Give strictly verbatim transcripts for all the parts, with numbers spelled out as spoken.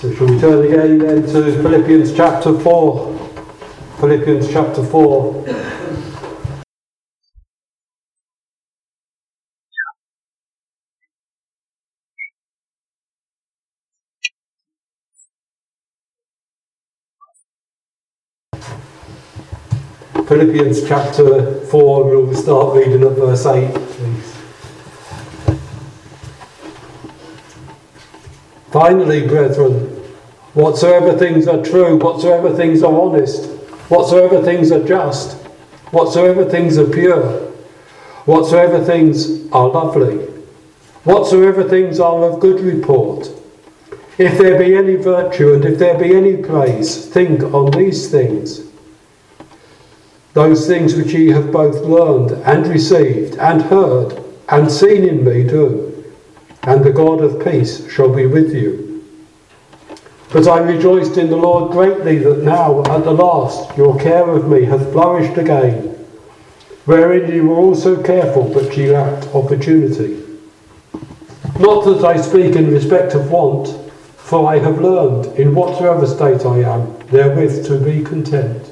So shall we turn again then to Philippians chapter four? Philippians chapter four. Philippians chapter four, we'll start reading at verse eight, please. Finally, brethren, whatsoever things are true, whatsoever things are honest, whatsoever things are just, whatsoever things are pure, whatsoever things are lovely, whatsoever things are of good report, if there be any virtue and if there be any praise, think on these things. Those things which ye have both learned and received and heard and seen in me do, and the God of peace shall be with you. But I rejoiced in the Lord greatly that now at the last your care of me hath flourished again, wherein ye were also careful, but ye lacked opportunity. Not that I speak in respect of want, for I have learned in whatsoever state I am therewith to be content.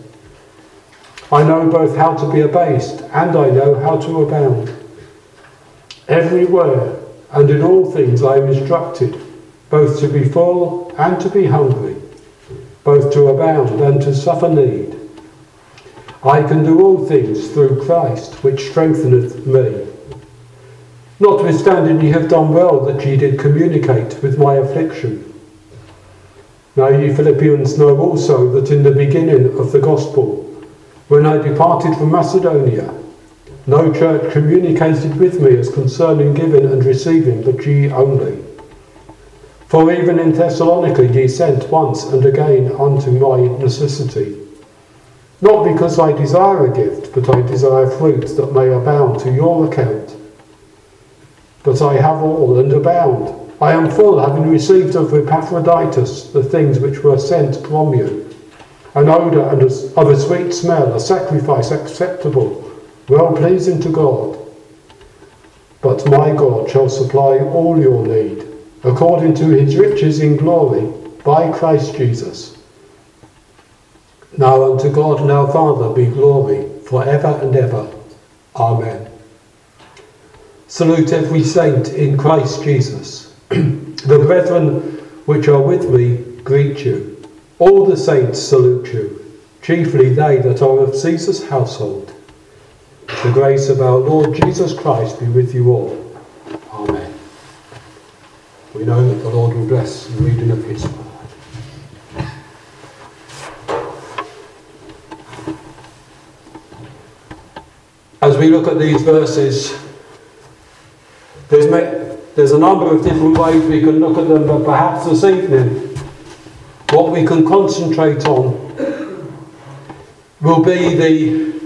I know both how to be abased, and I know how to abound. Everywhere and in all things I am instructed, both to be full and to be hungry, both to abound and to suffer need. I can do all things through Christ, which strengtheneth me. Notwithstanding ye have done well that ye did communicate with my affliction. Now ye Philippians know also that in the beginning of the gospel, when I departed from Macedonia, no church communicated with me as concerning giving and receiving, but ye only. For even in Thessalonica ye sent once and again unto my necessity. Not because I desire a gift, but I desire fruit that may abound to your account. But I have all and abound. I am full, having received of Epaphroditus the things which were sent from you, an odour and of a sweet smell, a sacrifice acceptable, well pleasing to God. But my God shall supply all your need, according to his riches in glory, by Christ Jesus. Now unto God and our Father be glory, for ever and ever. Amen. Salute every saint in Christ Jesus. The brethren which are with me greet you. All the saints salute you, chiefly they that are of Caesar's household. The grace of our Lord Jesus Christ be with you all. Amen. We know that the Lord will bless the reading of his word. As we look at these verses, there's, there's a number of different ways we can look at them, but perhaps this evening, what we can concentrate on will be the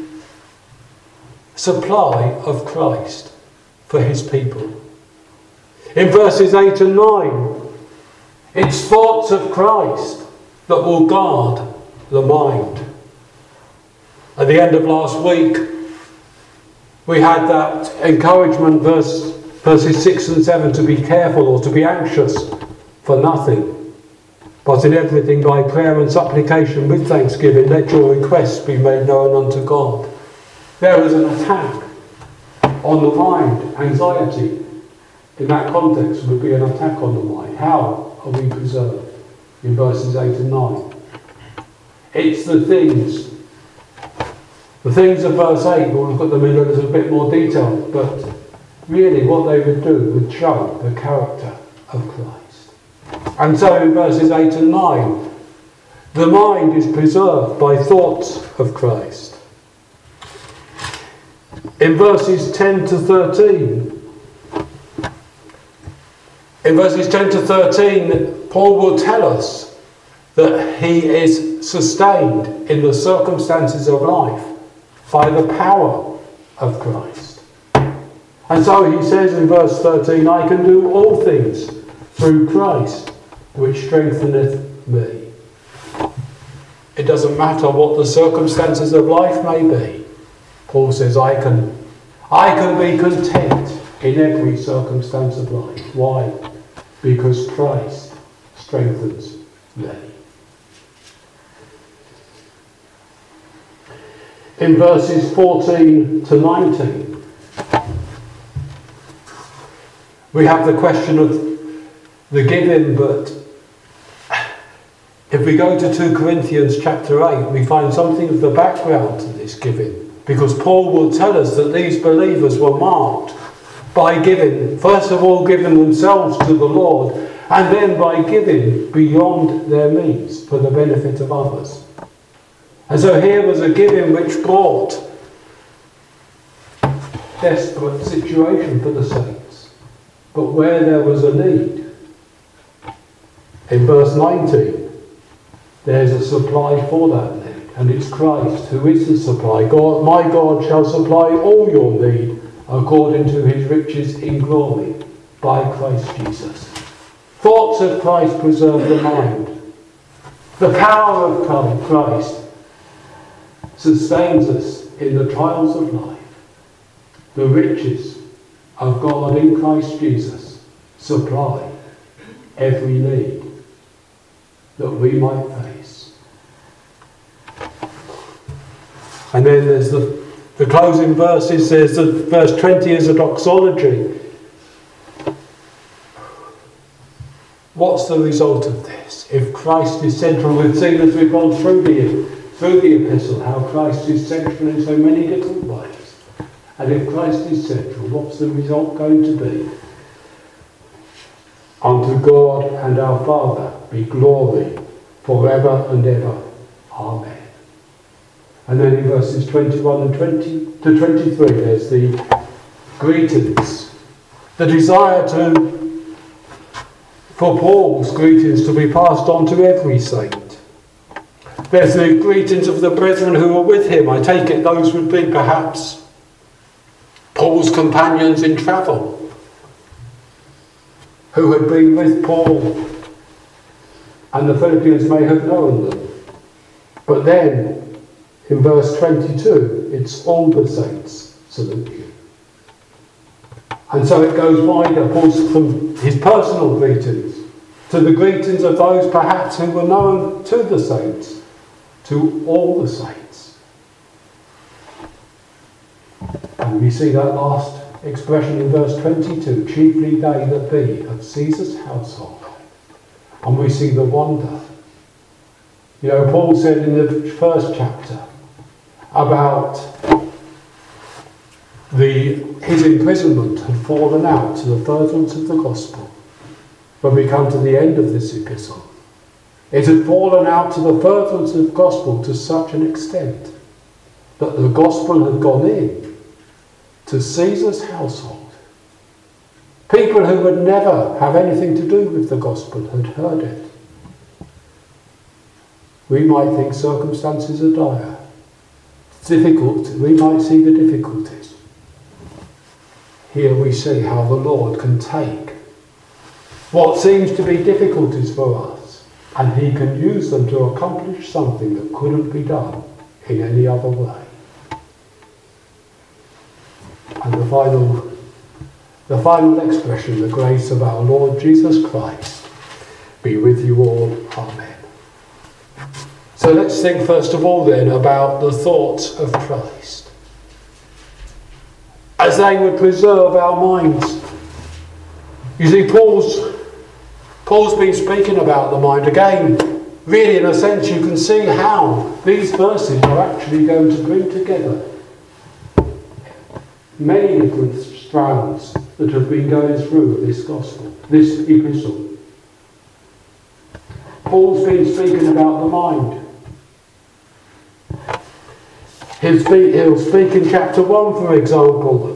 supply of Christ for his people. In verses eight and nine, it's thoughts of Christ that will guard the mind. At the end of last week, we had that encouragement, verse, verses six and seven, to be careful or to be anxious for nothing, but in everything by prayer and supplication with thanksgiving let your requests be made known unto God. There is an attack on the mind. Anxiety in that context would be an attack on the mind. How are we preserved? In verses eight and nine. It's the things. The things of verse eight, we'll look at them in a little bit more detail, but really what they would do would show the character of Christ. And so in verses eight and nine, the mind is preserved by thoughts of Christ. In verses ten to thirteen, in verses ten to thirteen, Paul will tell us that he is sustained in the circumstances of life by the power of Christ. And so he says in verse thirteen, I can do all things through Christ, which strengtheneth me. It doesn't matter what the circumstances of life may be. Paul says, I can, I can be content in every circumstance of life. Why? Because Christ strengthens ready. In verses fourteen to nineteen, we have the question of the giving, but if we go to two Corinthians chapter eight, we find something of the background to this giving, because Paul will tell us that these believers were marked by giving, first of all giving themselves to the Lord, and then by giving beyond their means for the benefit of others. And so here was a giving which brought desperate situation for the saints, but where there was a need. In verse nineteen, there's a supply for that need, and it's Christ who is the supply. God, my God shall supply all your need according to his riches in glory by Christ Jesus. Thoughts of Christ preserve the mind. The power of Christ sustains us in the trials of life. The riches of God in Christ Jesus supply every need that we might face. And then there's the, the closing verses. There's the verse twenty is a doxology. What's the result of this? If Christ is central, we've seen as we've gone through the, through the epistle how Christ is central in so many different ways. And if Christ is central, what's the result going to be? Unto God and our Father be glory forever and ever. Amen. And then in verses twenty-one and twenty to twenty-three, there's the greetings. The desire to, for Paul's greetings to be passed on to every saint. There's the greetings of the brethren who were with him. I take it those would be perhaps Paul's companions in travel, who had been with Paul, and the Philippians may have known them. But then, in verse twenty-two, it's all the saints salute you. And so it goes wider, Paul's from his personal greetings to the greetings of those perhaps who were known to the saints, to all the saints. And we see that last expression in verse twenty-two, chiefly they that be of Caesar's household. And we see the wonder. You know, Paul said in the first chapter about the his imprisonment had fallen out to the furtherance of the gospel. When we come to the end of this epistle, it had fallen out to the furtherance of the gospel to such an extent that the gospel had gone in to Caesar's household. People who would never have anything to do with the gospel had heard it. We might think circumstances are dire. Difficult, we might see the difficulties. Here we see how the Lord can take what seems to be difficulties for us, and he can use them to accomplish something that couldn't be done in any other way. And the final, the final expression, the grace of our Lord Jesus Christ be with you all. Amen. So let's think first of all then about the thoughts of Christ, as they would preserve our minds. You see, Paul's, Paul's been speaking about the mind. Again, really in a sense you can see how these verses are actually going to bring together many different strands that have been going through this gospel, this epistle. Paul's been speaking about the mind. He'll speak, he'll speak in chapter one, for example,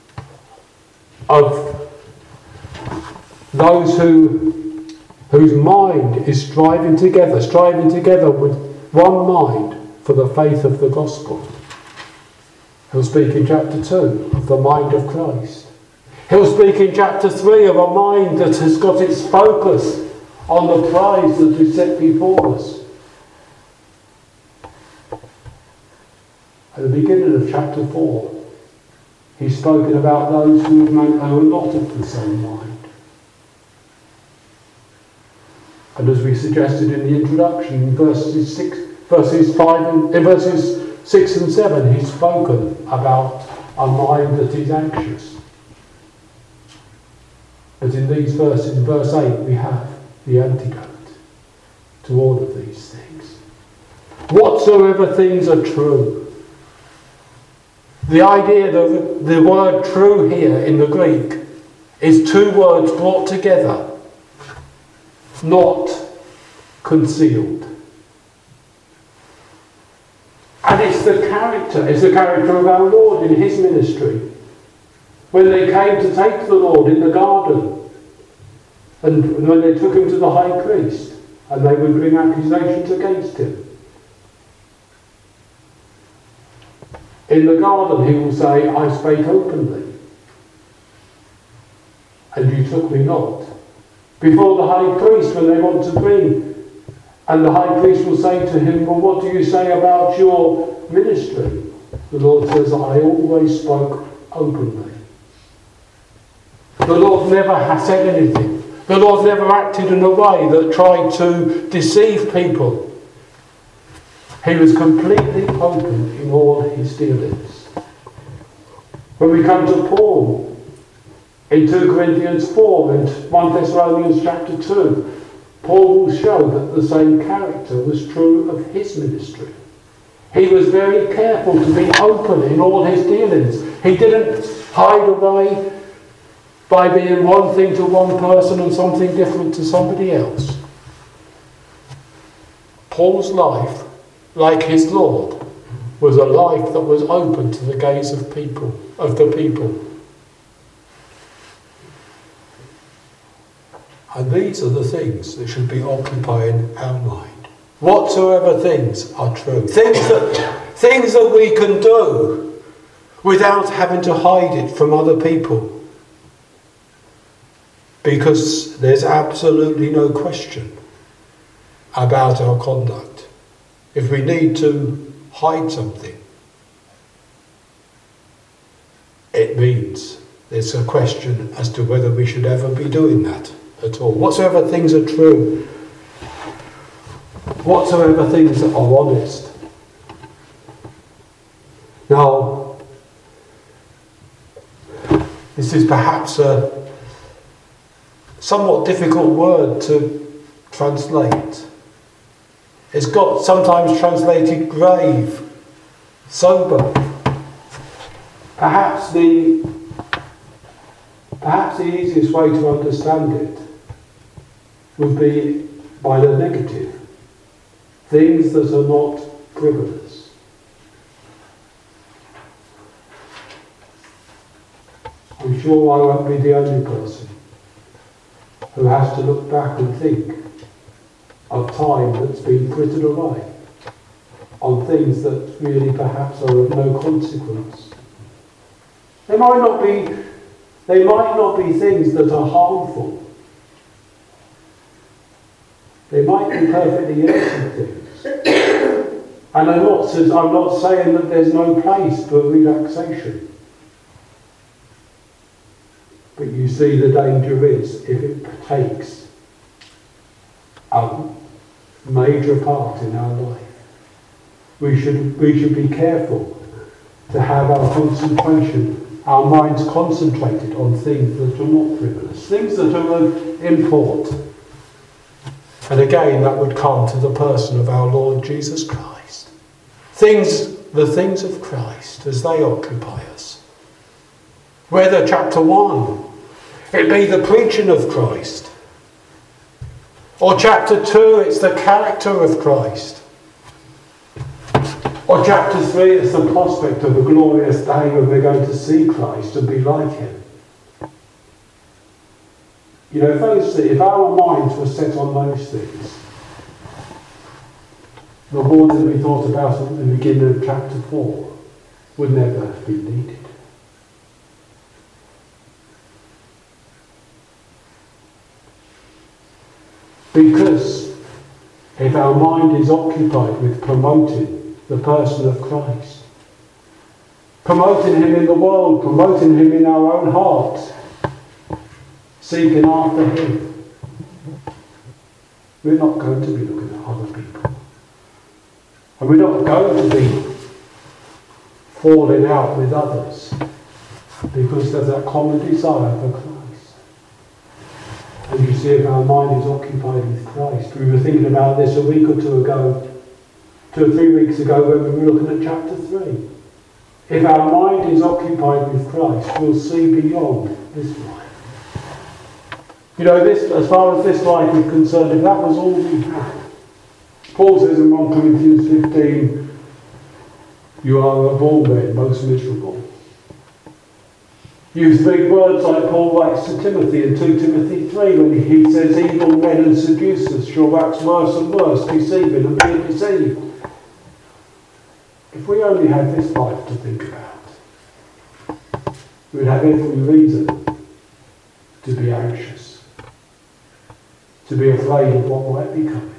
of those who, whose mind is striving together, striving together with one mind for the faith of the gospel. He'll speak in chapter two of the mind of Christ. He'll speak in chapter three of a mind that has got its focus on the prize that is set before us. At the beginning of chapter four, he's spoken about those who are not of the same mind. And as we suggested in the introduction, in verses six, verses five, and in verses six and seven, he's spoken about a mind that is anxious. But in these verses, in verse eight, we have the antidote to all of these things. Whatsoever things are true. The idea, the, the word true here in the Greek is two words brought together, not concealed. And it's the character, it's the character of our Lord in his ministry. When they came to take the Lord in the garden, and when they took him to the high priest, and they would bring accusations against him. In the garden he will say, I spake openly, and you took me not. Before the high priest, when they want to bring, and the high priest will say to him, well, what do you say about your ministry? The Lord says, I always spoke openly. The Lord never has said anything. The Lord never acted in a way that tried to deceive people. He was completely open in all his dealings. When we come to Paul, in two Corinthians four and First Thessalonians chapter two, Paul will show that the same character was true of his ministry. He was very careful to be open in all his dealings. He didn't hide away by being one thing to one person and something different to somebody else. Paul's life, like his Lord, was a life that was open to the gaze of people, of the people. And these are the things that should be occupying our mind. Whatsoever things are true. Things that, things that we can do without having to hide it from other people. Because there's absolutely no question about our conduct. If we need to hide something, it means there's a question as to whether we should ever be doing that at all. Whatsoever things are true, whatsoever things are honest. Now, this is perhaps a somewhat difficult word to translate. It's got sometimes translated grave, sober. Perhaps the perhaps the easiest way to understand it would be by the negative. Things that are not frivolous. I'm sure I won't be the only person who has to look back and think of time that's been frittered away on things that really perhaps are of no consequence. They might not be, they might not be things that are harmful. They might be perfectly innocent things. And I'm not, I'm not saying that there's no place for relaxation. But you see, the danger is if it takes a major part in our life, we should we should be careful to have our concentration, our minds concentrated on things that are not frivolous, things that are of import. And again, that would come to the person of our Lord Jesus Christ. Things, the things of Christ, as they occupy us. Whether chapter one, it be the preaching of Christ. Or chapter two, it's the character of Christ. Or chapter three, it's the prospect of a glorious day when we're going to see Christ and be like him. You know, if, those, if our minds were set on those things, the word that we thought about at the beginning of chapter four would never have been needed. Because if our mind is occupied with promoting the person of Christ, promoting him in the world, promoting him in our own hearts, seeking after him, we're not going to be looking at other people. And we're not going to be falling out with others because there's that common desire for Christ. And you see, if our mind is occupied with Christ, we were thinking about this a week or two ago, two or three weeks ago when we were looking at chapter three. If our mind is occupied with Christ, we'll see beyond this life. You know, this, as far as this life is concerned, if that was all we had, Paul says in First Corinthians fifteen, you are of all men most miserable. You speak words like Paul writes to Timothy in Second Timothy three when he says, evil men and seducers shall wax worse and worse, deceiving and being deceived. If we only had this life to think about, we'd have every reason to be anxious, to be afraid of what might be coming.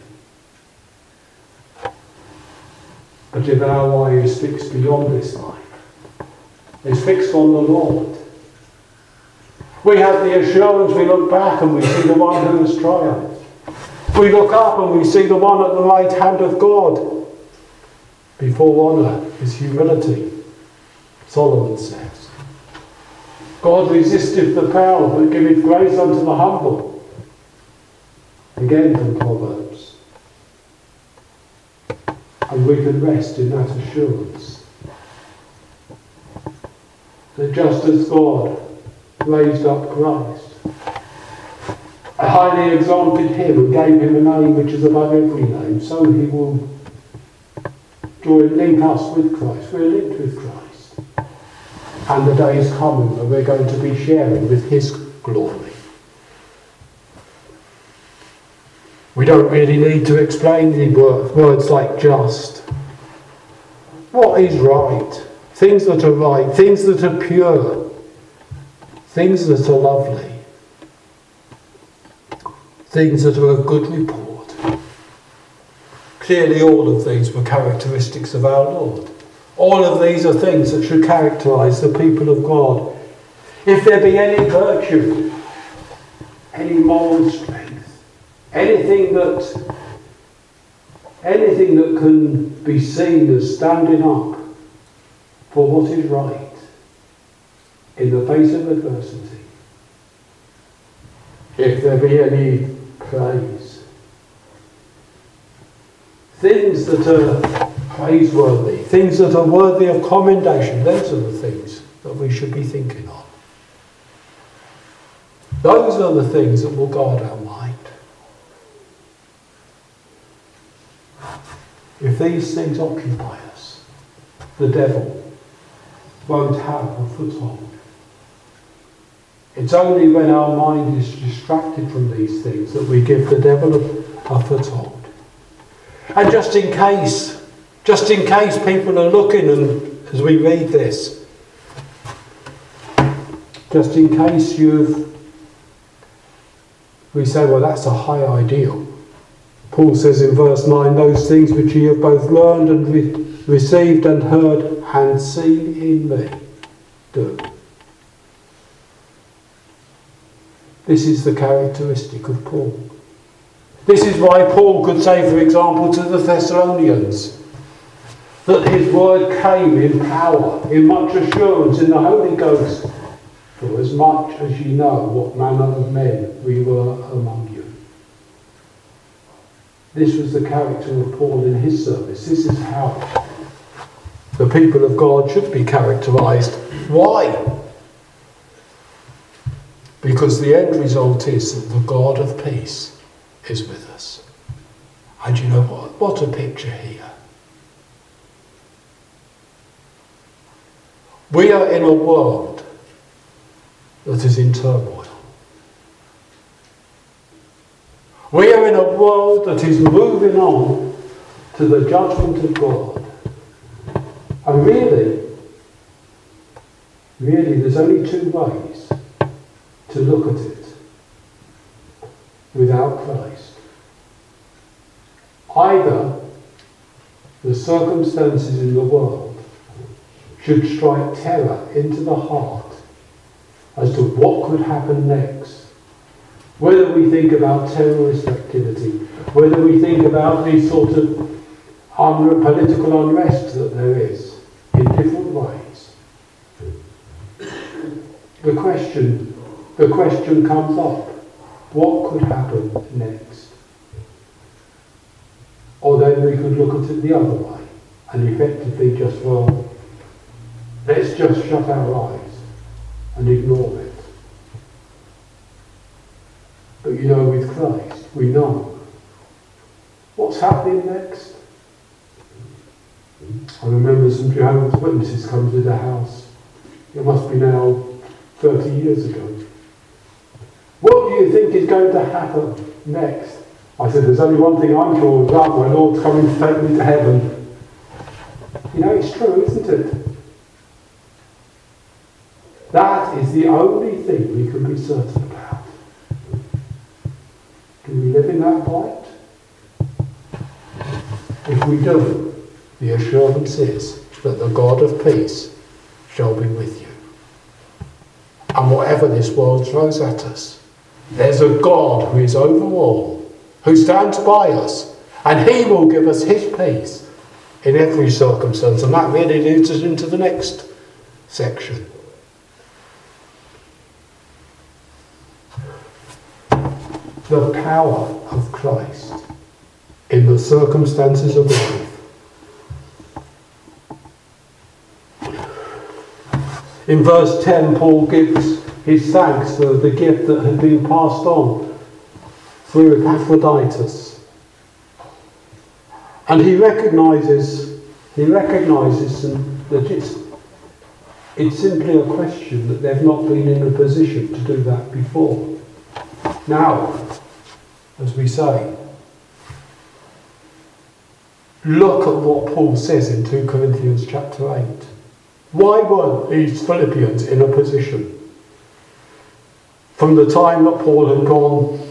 But if our eye is fixed beyond this life, is fixed on the Lord, we have the assurance, we look back and we see the one who has triumphed. We look up and we see the one at the right hand of God. Before honour is humility, Solomon says. God resisteth the proud, but giveth grace unto the humble. Again from Proverbs. And we can rest in that assurance that just as God raised up Christ, highly exalted him and gave him a name which is above every name, so he will join, link us with Christ. We're linked with Christ. And the day is coming when we're going to be sharing with his glory. We don't really need to explain the words like just. What is right? Things that are right, things that are pure, things that are lovely, things that are of good report. Clearly all of these were characteristics of our Lord. All of these are things that should characterise the people of God. If there be any virtue, any moral strength, anything that anything that can be seen as standing up for what is right in the face of adversity, if there be any praise, things that are praiseworthy, things that are worthy of commendation, those are the things that we should be thinking of. Those are the things that will guard our mind. If these things occupy us, the devil won't have a foothold. It's only when our mind is distracted from these things that we give the devil a, a foothold. And just in case, just in case people are looking, and as we read this, just in case you've, we say, well, that's a high ideal. Paul says in verse nine, those things which ye have both learned and re- received and heard and seen in me, do. This is the characteristic of Paul. This is why Paul could say, for example, to the Thessalonians, that his word came in power, in much assurance in the Holy Ghost, for as much as ye know what manner of men we were among you. This was the character of Paul in his service. This is how the people of God should be characterised. Why? Because the end result is that the God of peace is with us. And you know what? What a picture here. We are in a world that is in turmoil. We are in a world that is moving on to the judgment of God. And really, really, there's only two ways to look at it without Christ. Either the circumstances in the world should strike terror into the heart as to what could happen next. Whether we think about terrorist activity, whether we think about these sort of un- political unrest that there is in different ways, the question, the question comes up, what could happen next? Or then we could look at it the other way and effectively just, well, let's just shut our eyes and ignore it. But you know, with Christ, we know what's happening next. I remember some Jehovah's Witnesses come to the house. It must be now thirty years ago. What do you think is going to happen next? I said, there's only one thing I'm sure about, my Lord's coming to take me to heaven. You know, it's true, isn't it? That is the only thing we can be certain about. Do we live in that light? If we do, the assurance is that the God of peace shall be with you. And whatever this world throws at us, there's a God who is over all, who stands by us, and he will give us his peace in every circumstance. And that really leads us into the next section. The power of Christ in the circumstances of life. In verse ten, Paul gives his thanks for the gift that had been passed on through Epaphroditus. And he recognises, he recognises that it's, it's simply a question that they've not been in a position to do that before. Now, as we say, look at what Paul says in two Corinthians chapter eight. Why weren't these Philippians in a position? From the time that Paul had gone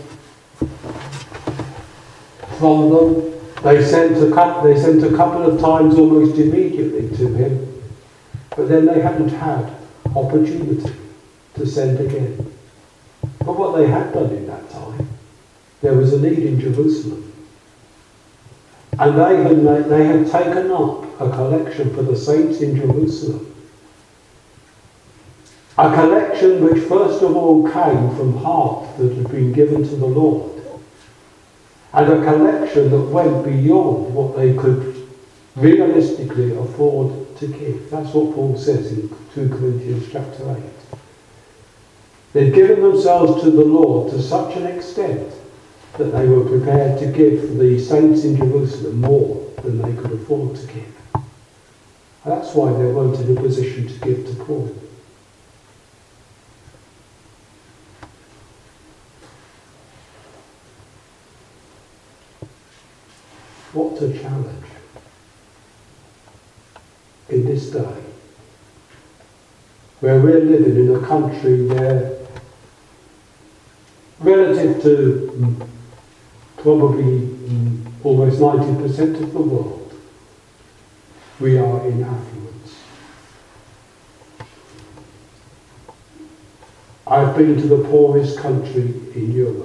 from them, they sent a couple, they sent a couple of times almost immediately to him, but then they hadn't had opportunity to send again. But what they had done in that time, there was a need in Jerusalem. And they had, they had taken up a collection for the saints in Jerusalem. A collection which first of all came from heart that had been given to the Lord. And a collection that went beyond what they could realistically afford to give. That's what Paul says in two Corinthians chapter eight. They'd given themselves to the Lord to such an extent that they were prepared to give the saints in Jerusalem more than they could afford to give. And that's why they weren't in a position to give to Paul. What a challenge in this day, where we're living in a country where, relative to mm, probably mm, almost ninety percent of the world, we are in affluence. I've been to the poorest country in Europe.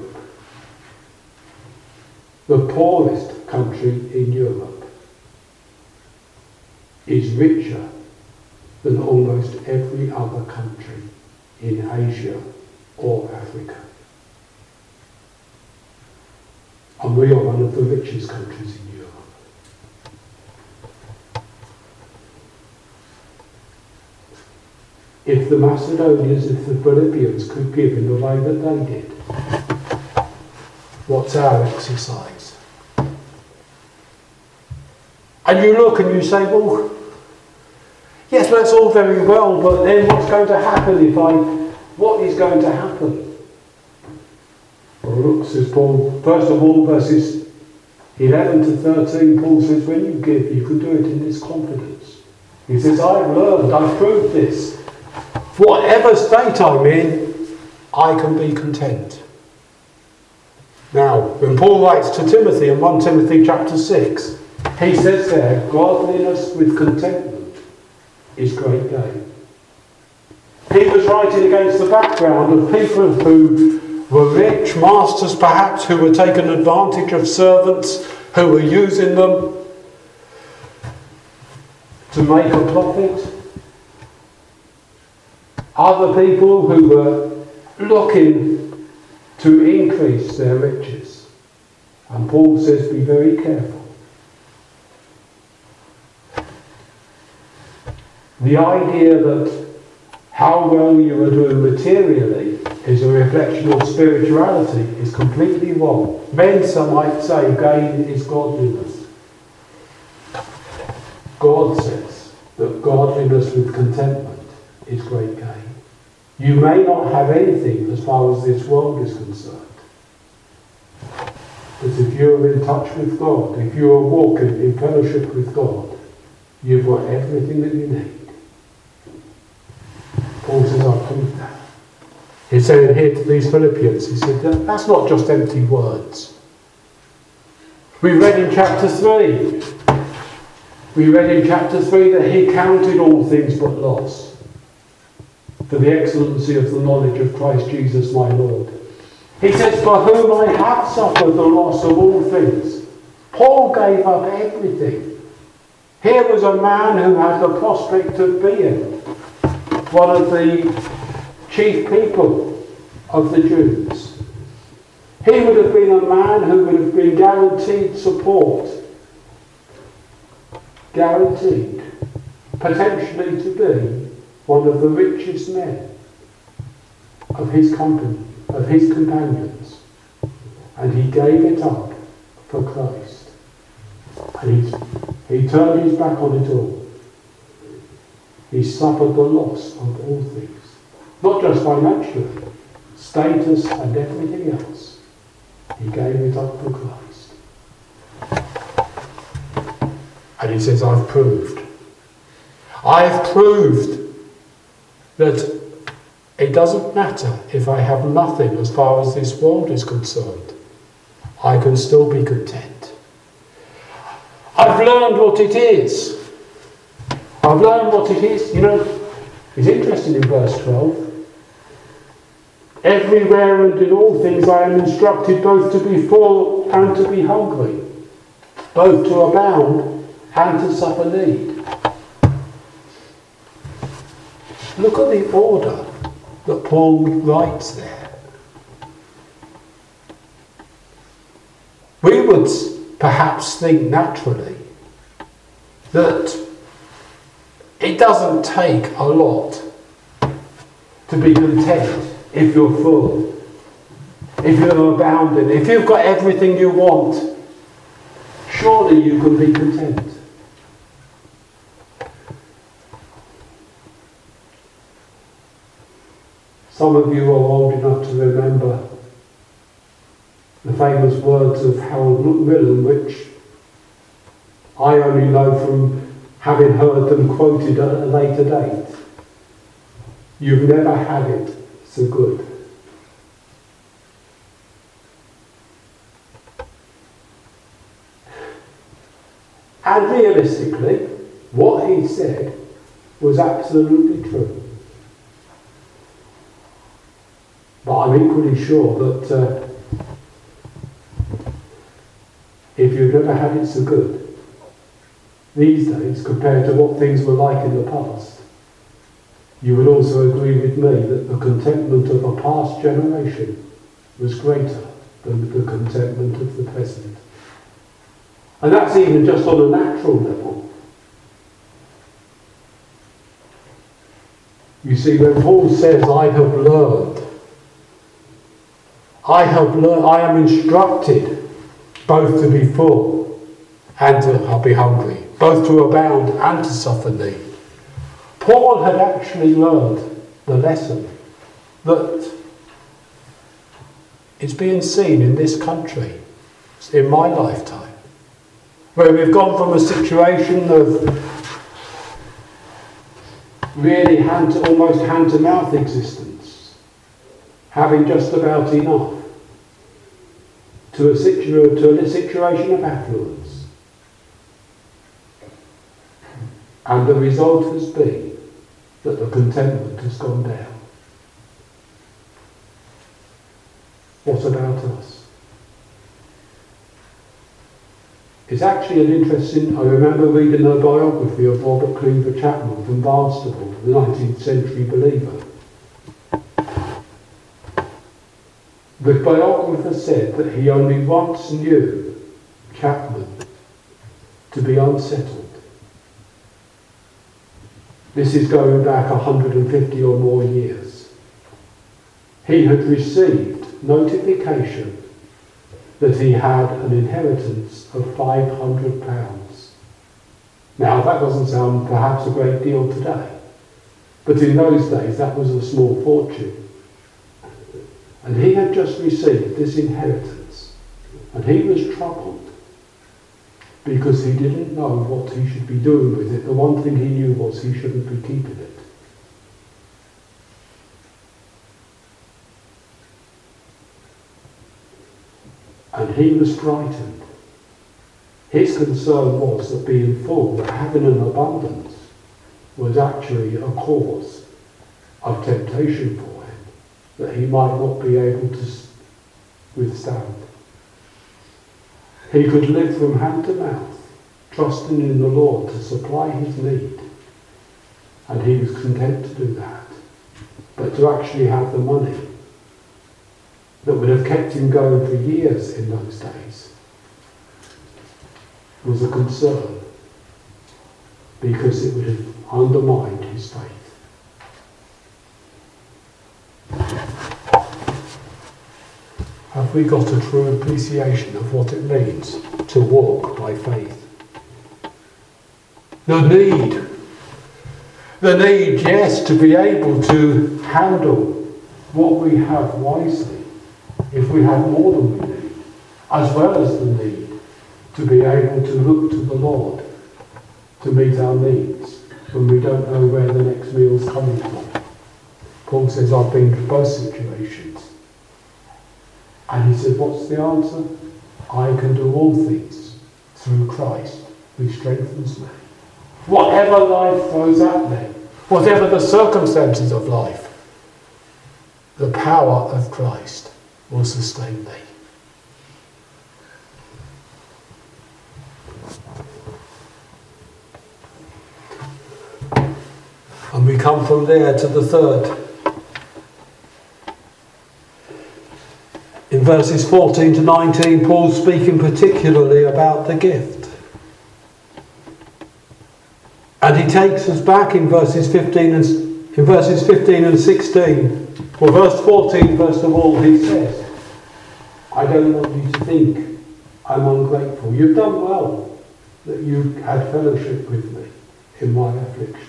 The poorest country in Europe is richer than almost every other country in Asia or Africa. And we are one of the richest countries in Europe. If the Macedonians, if the Philippians could give in the way that they did, what's our exercise? And you look and you say, well, yes, that's all very well, but then what's going to happen if I, what is going to happen? Well, look, says Paul, first of all, verses eleven to thirteen, Paul says, when you give, you can do it in this confidence. He says, I've learned, I've proved this. Whatever state I'm in, I can be content. Now, when Paul writes to Timothy in First Timothy chapter six, he says there, godliness with contentment is great gain. He was writing against the background of people who were rich, masters perhaps who were taking advantage of servants who were using them to make a profit. Other people who were looking to increase their riches. And Paul says, be very careful. The idea that how well you are doing materially is a reflection of spirituality is completely wrong. Men, some might say, gain is godliness. God says that godliness with contentment is great gain. You may not have anything as far as this world is concerned. But if you're in touch with God, if you are walking in fellowship with God, you've got everything that you need. Paul says, I've proved that. He said here to these Philippians, he said, that's not just empty words. We read in chapter three, we read in chapter three that he counted all things but loss for the excellency of the knowledge of Christ Jesus my Lord. He says, for whom I have suffered the loss of all things. Paul gave up everything. Here was a man who had the prospect of being one of the chief people of the Jews. He would have been a man who would have been guaranteed support, guaranteed, potentially to be one of the richest men of his company, of his companions. And he gave it up for Christ. And he, he turned his back on it all. He suffered the loss of all things. Not just financially, status and everything else. He gave it up for Christ. And he says, I've proved. I've proved that it doesn't matter if I have nothing as far as this world is concerned. I can still be content. I've learned what it is. I've learned what it is. You know, it's interesting in verse twelve. Everywhere and in all things I am instructed both to be full and to be hungry, both to abound and to suffer need. Look at the order that Paul writes there. We would perhaps think naturally that it doesn't take a lot to be content if you're full, if you're abounding, if you've got everything you want. Surely you can be content. Some of you are old enough to remember the famous words of Harold Macmillan, which I only know from having heard them quoted at a later date. You've never had it so good. And realistically, what he said was absolutely true. But I'm equally sure that uh, if you've never had it so good these days compared to what things were like in the past, you would also agree with me that the contentment of a past generation was greater than the contentment of the present. And that's even just on a natural level. You see, when Paul says, I have learned, I have learned, I am instructed both to be full and to be hungry, both to abound and to suffer need. Paul had actually learned the lesson that is being seen in this country, in my lifetime, where we've gone from a situation of really hand to, almost hand-to-mouth existence, having just about enough, to a, situ- to a situation of affluence. And the result has been that the contentment has gone down. What about us? It's actually an interesting, I remember reading a biography of Robert Cleaver Chapman from Barnstable, the nineteenth century believer. The biographer said that he only once knew Chapman to be unsettled. This is going back one hundred fifty or more years. He had received notification that he had an inheritance of five hundred pounds. Now that doesn't sound perhaps a great deal today, but in those days that was a small fortune. And he had just received this inheritance, and he was troubled because he didn't know what he should be doing with it. The one thing he knew was he shouldn't be keeping it. And he was frightened. His concern was that being full, that having an abundance, was actually a cause of temptation for him, that he might not be able to withstand. He could live from hand to mouth, trusting in the Lord to supply his need. And he was content to do that. But to actually have the money that would have kept him going for years in those days was a concern, because it would have undermined his faith. Have we got a true appreciation of what it means to walk by faith? The need, the need, yes, to be able to handle what we have wisely, if we have more than we need, as well as the need to be able to look to the Lord to meet our needs when we don't know where the next meal's coming from. Paul says, I've been through both situations. And he said, what's the answer? I can do all things through Christ who strengthens me. Whatever life throws at me, whatever the circumstances of life, the power of Christ will sustain me. And we come from there to the third. In verses fourteen to nineteen, Paul's speaking particularly about the gift. And he takes us back in verses fifteen and in verses fifteen and sixteen. Well, verse fourteen, first of all, he says, I don't want you to think I'm ungrateful. You've done well that you had fellowship with me in my afflictions.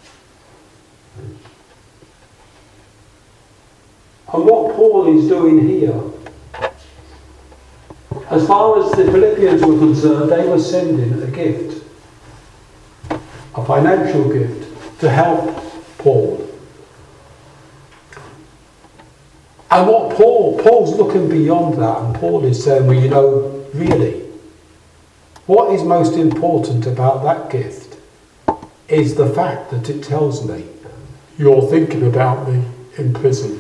And what Paul is doing here, as far as the Philippians were concerned, they were sending a gift, a financial gift, to help Paul. And what Paul, Paul's looking beyond that, and Paul is saying, well, you know, really, what is most important about that gift is the fact that it tells me you're thinking about me in prison.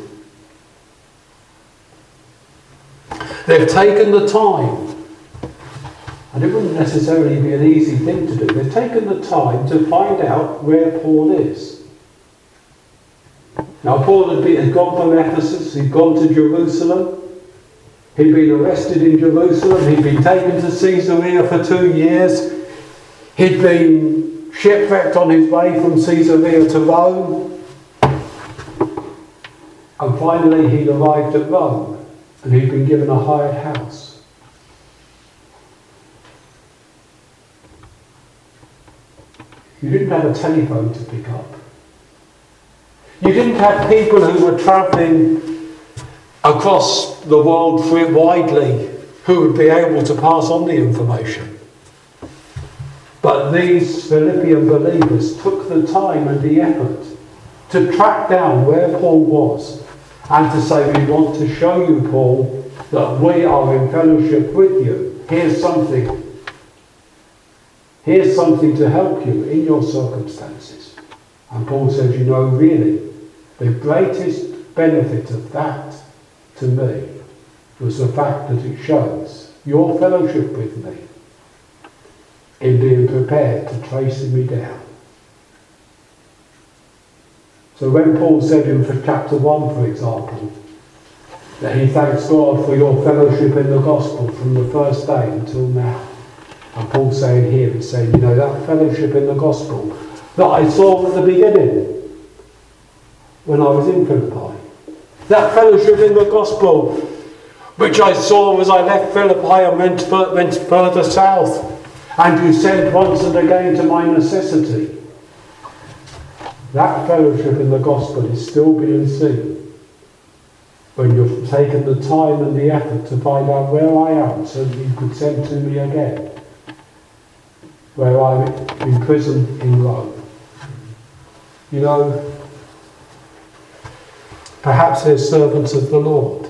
They've taken the time, and it wouldn't necessarily be an easy thing to do, they've taken the time to find out where Paul is. Now, Paul had, been, had gone from Ephesus, he'd gone to Jerusalem, he'd been arrested in Jerusalem, he'd been taken to Caesarea for two years, he'd been shipwrecked on his way from Caesarea to Rome, and finally he'd arrived at Rome. And he'd been given a hired house. You didn't have a telephone to pick up. You didn't have people who were travelling across the world widely who would be able to pass on the information. But these Philippian believers took the time and the effort to track down where Paul was, and to say, we want to show you, Paul, that we are in fellowship with you. Here's something. Here's something to help you in your circumstances. And Paul says, you know, really, the greatest benefit of that to me was the fact that it shows your fellowship with me in being prepared to chasing me down. So when Paul said in chapter one, for example, that he thanks God for your fellowship in the gospel from the first day until now. And Paul's saying here, he's saying, you know, that fellowship in the gospel that I saw at the beginning when I was in Philippi. That fellowship in the gospel which I saw as I left Philippi and went, went further south, and you sent once and again to my necessity. That fellowship in the gospel is still being seen when you've taken the time and the effort to find out where I am so that you could send to me again, where I'm imprisoned in Rome. You know, perhaps they're servants of the Lord.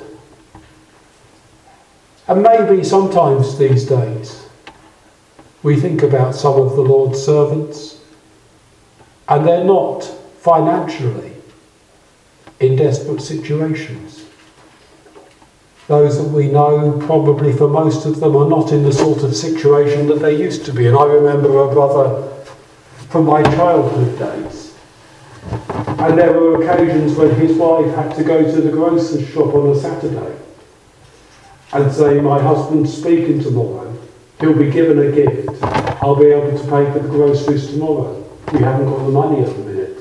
And maybe sometimes these days we think about some of the Lord's servants and they're not financially in desperate situations. Those that we know, probably for most of them, are not in the sort of situation that they used to be. And I remember a brother from my childhood days. And there were occasions when his wife had to go to the grocer's shop on a Saturday and say, my husband's speaking tomorrow. He'll be given a gift. I'll be able to pay for the groceries tomorrow. We haven't got the money at the minute.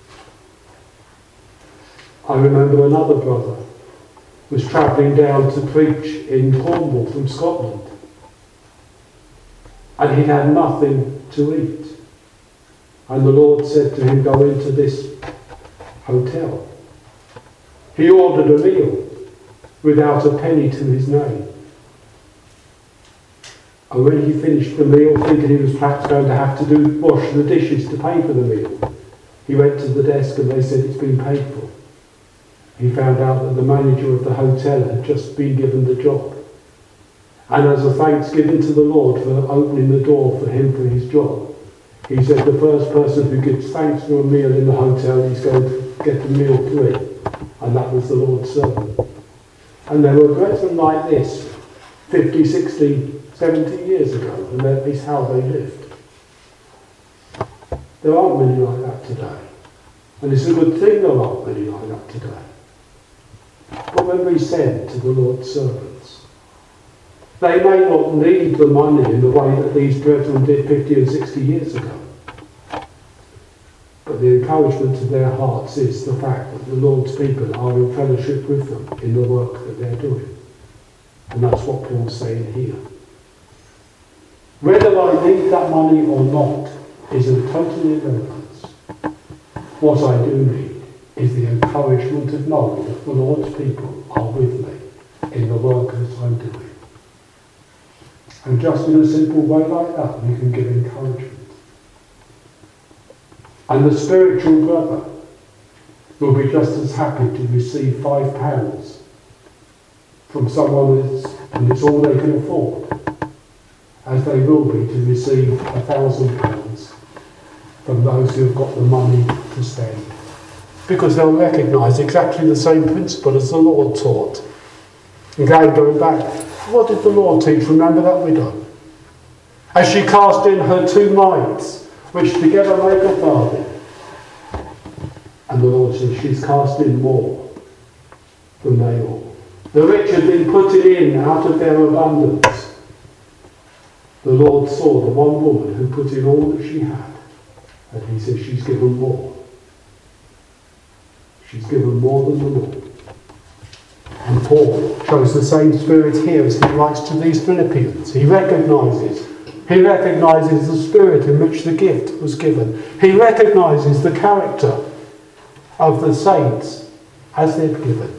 I remember another brother was travelling down to preach in Cornwall from Scotland. And he'd had nothing to eat. And the Lord said to him, go into this hotel. He ordered a meal without a penny to his name. And when he finished the meal, thinking he was perhaps going to have to do wash the dishes to pay for the meal, he went to the desk and they said it's been paid for. He found out that the manager of the hotel had just been given the job. And as a thanksgiving to the Lord for opening the door for him for his job, he said the first person who gives thanks for a meal in the hotel, he's going to get the meal free. And that was the Lord's servant. And there were brethren like this fifty, sixty, seventy years ago, and that is how they lived. There aren't many like that today. And it's a good thing there aren't many like that today. But when we send to the Lord's servants, they may not need the money in the way that these brethren did fifty and sixty years ago. But the encouragement to their hearts is the fact that the Lord's people are in fellowship with them in the work that they're doing. And that's what Paul's saying here. Whether I need that money or not is of total irrelevance. What I do need is the encouragement of knowing that the Lord's people are with me in the work that I'm doing. And just in a simple way like that, we can give encouragement. And the spiritual brother will be just as happy to receive five pounds from someone that's, and it's all they can afford, as they will be to receive a thousand pounds from those who have got the money to spend. Because they'll recognise exactly the same principle as the Lord taught. Again, going back, what did the Lord teach? Remember that widow. As she cast in her two mites, which together make a farthing. And the Lord says she's cast in more than they all. The rich had been putting in out of their abundance. The Lord saw the one woman who put in all that she had. And he says she's given more. She's given more than the Lord. And Paul shows the same spirit here as he writes to these Philippians. He recognises He recognises the spirit in which the gift was given. He recognises the character of the saints as they've given.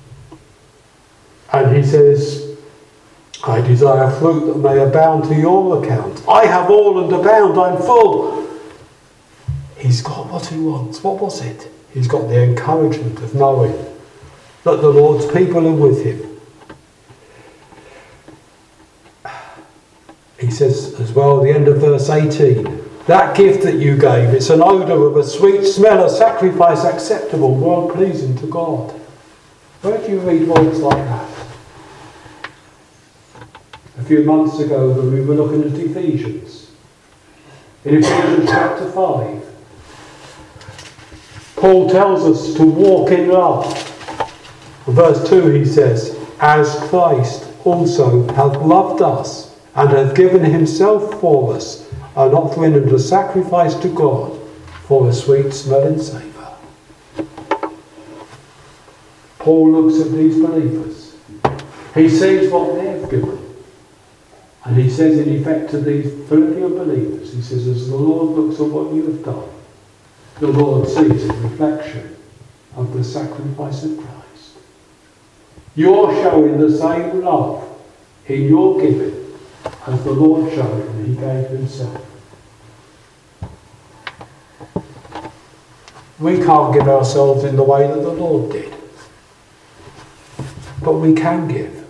And he says, I desire fruit that may abound to your account. I have all and abound, I'm full. He's got what he wants. What was it? He's got the encouragement of knowing that the Lord's people are with him. He says as well at the end of verse eighteen, that gift that you gave, it's an odour of a sweet smell, a sacrifice acceptable, well pleasing to God. Where do you read words like that? few months ago when we were looking at Ephesians. In Ephesians chapter five, Paul tells us to walk in love. Verse two he says, as Christ also hath loved us and hath given himself for us, an offering and a sacrifice to God for a sweet smelling savour. Paul looks at these believers. He sees what they've given. And he says in effect to these Philippian believers, he says, as the Lord looks at what you have done, the Lord sees a reflection of the sacrifice of Christ. You're showing the same love in your giving as the Lord showed when he gave himself. We can't give ourselves in the way that the Lord did. But we can give.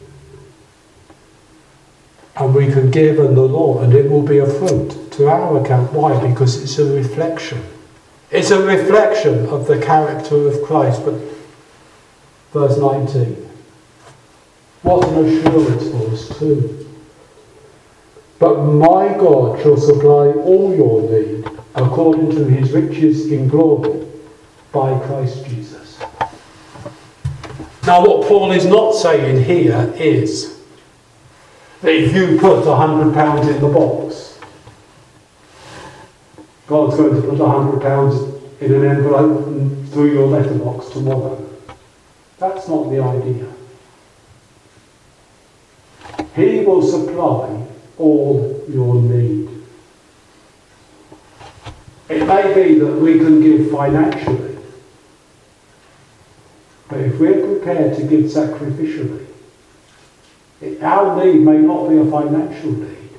And we can give in the Lord, and it will be a fruit to our account. Why? Because it's a reflection. It's a reflection of the character of Christ. But verse nineteen. What an assurance for us too. But my God shall supply all your need according to his riches in glory by Christ Jesus. Now what Paul is not saying here is that if you put a hundred pounds in the box, God's going to put a hundred pounds in an envelope and through your letterbox tomorrow. That's not the idea. He will supply all your need. It may be that we can give financially, but if we're prepared to give sacrificially, it, our need may not be a financial need,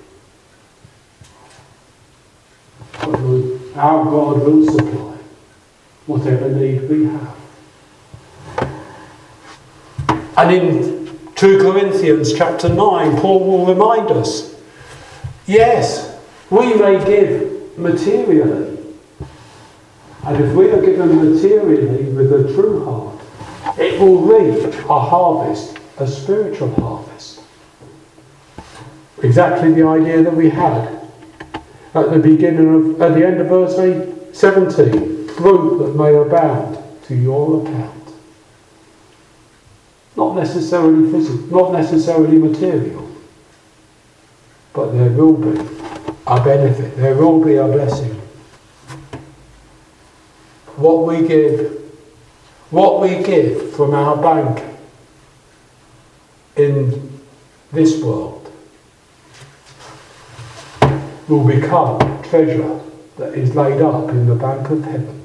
but our God will supply whatever need we have. And in two Corinthians chapter nine, Paul will remind us, yes, we may give materially, and if we are given materially with a true heart, it will reap a harvest, a spiritual harvest. Exactly the idea that we had at the beginning of, at the end of verse seventeen, fruit that may abound to your account. Not necessarily physical, not necessarily material, but there will be a benefit, there will be a blessing. What we give, what we give from our bank in this world will become treasure that is laid up in the bank of heaven.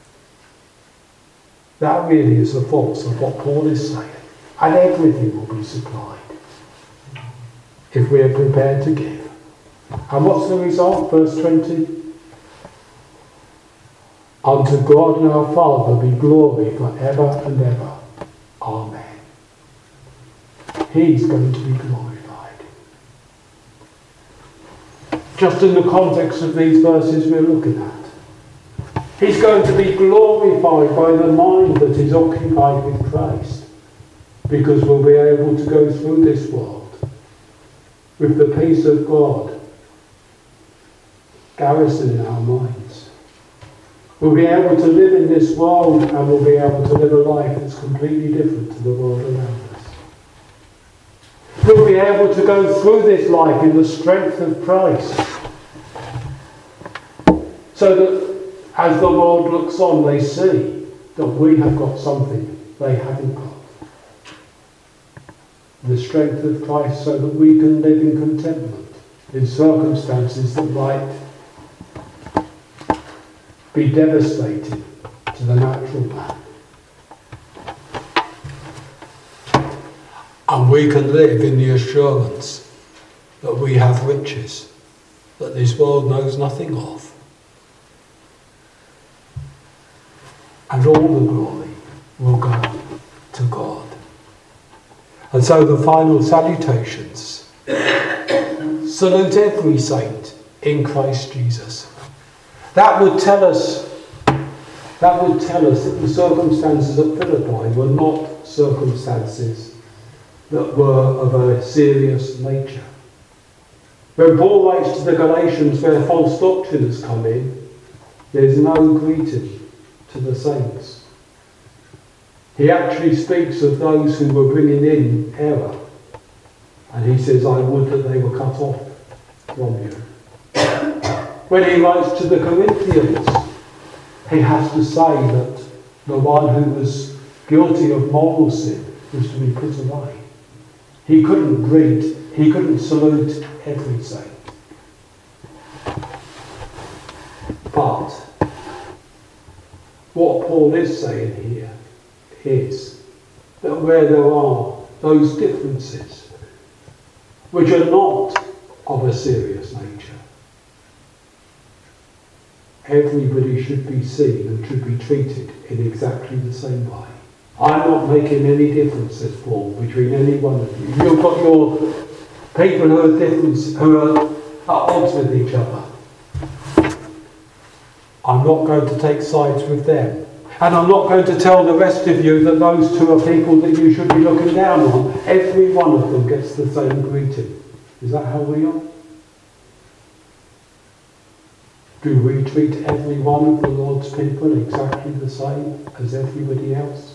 That really is the force of what Paul is saying. And everything will be supplied if we are prepared to give. And what's the result? Verse twenty. Unto God and our Father be glory forever and ever. Amen. He's going to be glorified. Just in the context of these verses we're looking at. He's going to be glorified by the mind that is occupied with Christ. Because we'll be able to go through this world with the peace of God garrisoning our minds. We'll be able to live in this world and we'll be able to live a life that's completely different to the world around us. We'll be able to go through this life in the strength of Christ. So that as the world looks on, they see that we have got something they haven't got. The strength of Christ so that we can live in contentment in circumstances that might be devastating to the natural man. And we can live in the assurance that we have riches that this world knows nothing of. And all the glory will go to God. And so the final salutations. Salute every saint in Christ Jesus. That would tell us, that would tell us that the circumstances at Philippi were not circumstances that were of a serious nature. When Paul writes to the Galatians where false doctrine has come in, there's no greeting to the saints. He actually speaks of those who were bringing in error. And he says, I would that they were cut off from you. When he writes to the Corinthians, he has to say that the one who was guilty of moral sin was to be put away. He couldn't greet, he couldn't salute every saint. But what Paul is saying here is that where there are those differences which are not of a serious nature, everybody should be seen and should be treated in exactly the same way. I'm not making any difference, says Paul, between any one of you. You've got your people who are different, who are at odds with each other. I'm not going to take sides with them. And I'm not going to tell the rest of you that those two are people that you should be looking down on. Every one of them gets the same greeting. Is that how we are? Do we treat every one of the Lord's people exactly the same as everybody else?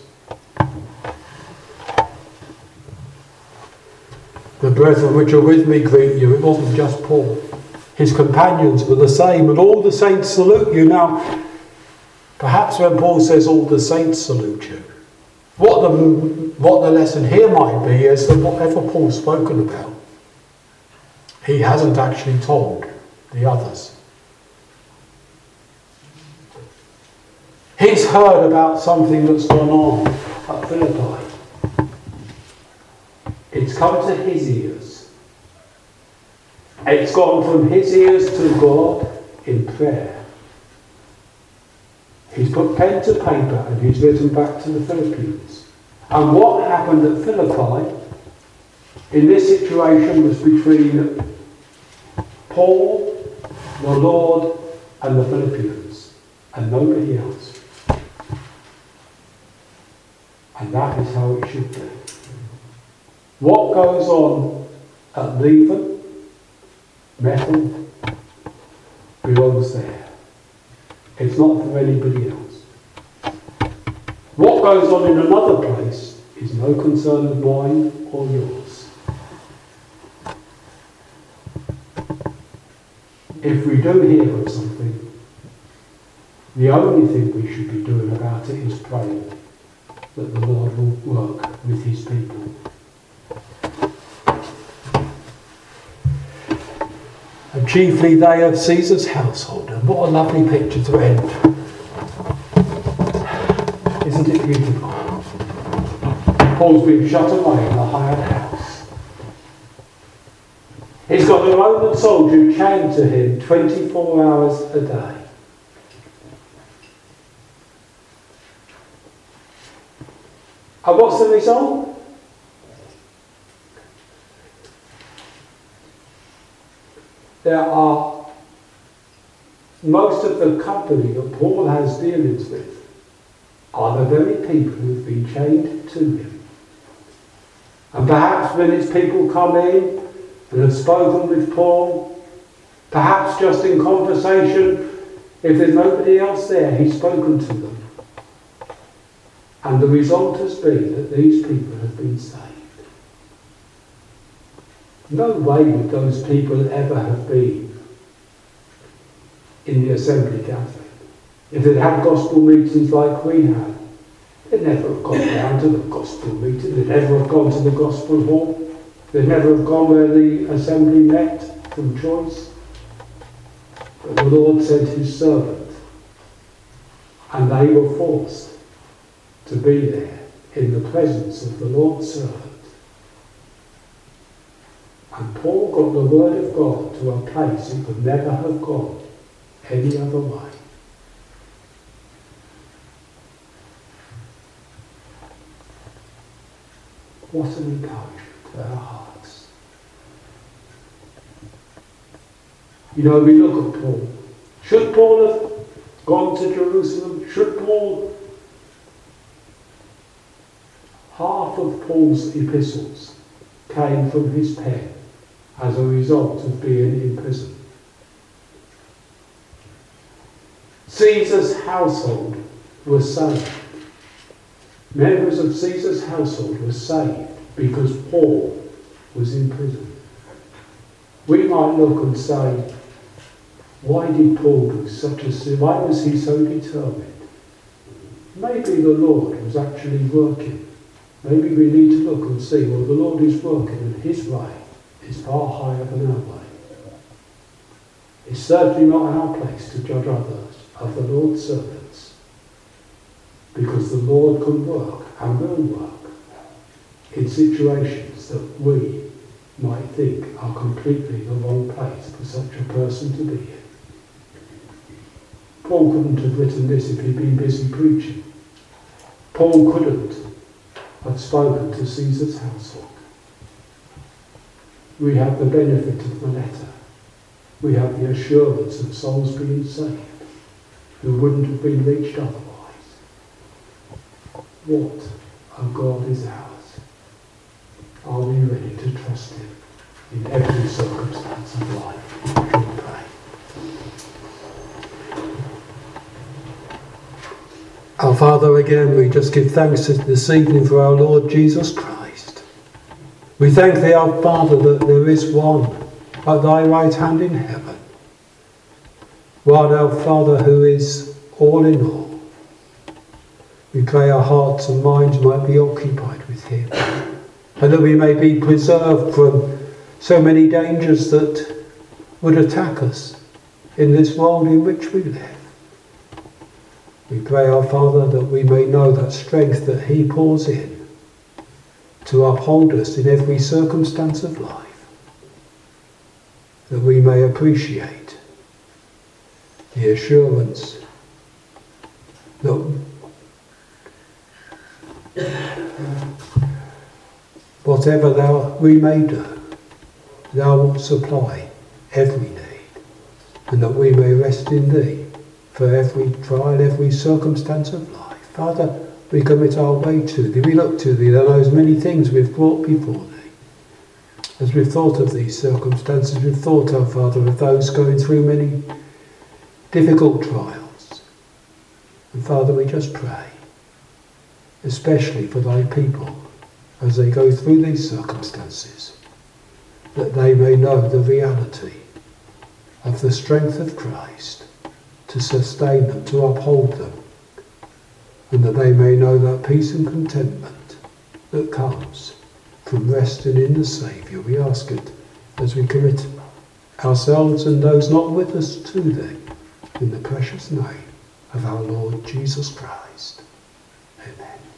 The brethren which are with me greet you. It wasn't just Paul. His companions were the same, and all the saints salute you. Now, perhaps when Paul says all the saints salute you, what the, what the lesson here might be is that whatever Paul's spoken about, he hasn't actually told the others. He's heard about something that's gone on at Philippi. It's come to his ears. It's gone from his ears to God in prayer. He's put pen to paper and he's written back to the Philippians. And what happened at Philippi in this situation was between Paul, the Lord, and the Philippians, and nobody else. And that is how it should be. What goes on at Leven, Methel, belongs there. It's not for anybody else. What goes on in another place is no concern of mine or yours. If we do hear of something, the only thing we should be doing about it is praying that the Lord will work with his people. And chiefly they of Caesar's household. And what a lovely picture to end. Isn't it beautiful? Paul's been shut away in a hired house. He's got a Roman soldier chained to him twenty-four hours a day. And what's the result? There are, most of the company that Paul has dealings with are the very people who've been chained to him. And perhaps when his people come in and have spoken with Paul, perhaps just in conversation, if there's nobody else there, he's spoken to them. And the result has been that these people have been saved. No way would those people ever have been in the assembly gathering. If they'd had gospel meetings like we had, they'd never have gone down to the gospel meeting, they'd never have gone to the gospel hall, they'd never have gone where the assembly met from choice. But the Lord sent his servant, and they were forced to be there in the presence of the Lord's servant. And Paul got the word of God to a place it could never have gone any other way. What an encouragement to our hearts. You know, we look at Paul. Should Paul have gone to Jerusalem? Should Paul... Half of Paul's epistles came from his pen as a result of being in prison. Caesar's household was saved. Members of Caesar's household were saved because Paul was in prison. We might look and say, why did Paul do such a sin? Why was he so determined? Maybe the Lord was actually working. Maybe we need to look and see, well, the Lord is working and his way is far higher than our way. It's certainly not our place to judge others of the Lord's servants, because the Lord can work and will work in situations that we might think are completely the wrong place for such a person to be in. Paul couldn't have written this if he'd been busy preaching. Paul couldn't have spoken to Caesar's household. We have the benefit of the letter. We have the assurance of souls being saved who wouldn't have been reached otherwise. What a God is ours. Are we ready to trust him in every circumstance of life? We pray. Our Father, again, we just give thanks this evening for our Lord Jesus Christ. We thank thee, our Father, that there is one at thy right hand in heaven. One, our Father, who is all in all. We pray our hearts and minds might be occupied with him, and that we may be preserved from so many dangers that would attack us in this world in which we live. We pray, our Father, that we may know that strength that he pours in to uphold us in every circumstance of life, that we may appreciate the assurance that whatever thou we may do, thou wilt supply every need, and that we may rest in thee for every trial, every circumstance of life. Father, we commit our way to thee. We look to thee. There are those many things we've brought before thee. As we've thought of these circumstances, we've thought, our Father, of those going through many difficult trials. And Father, we just pray, especially for thy people, as they go through these circumstances, that they may know the reality of the strength of Christ to sustain them, to uphold them, and that they may know that peace and contentment that comes from resting in the Saviour. We ask it as we commit ourselves and those not with us to thee, in the precious name of our Lord Jesus Christ. Amen.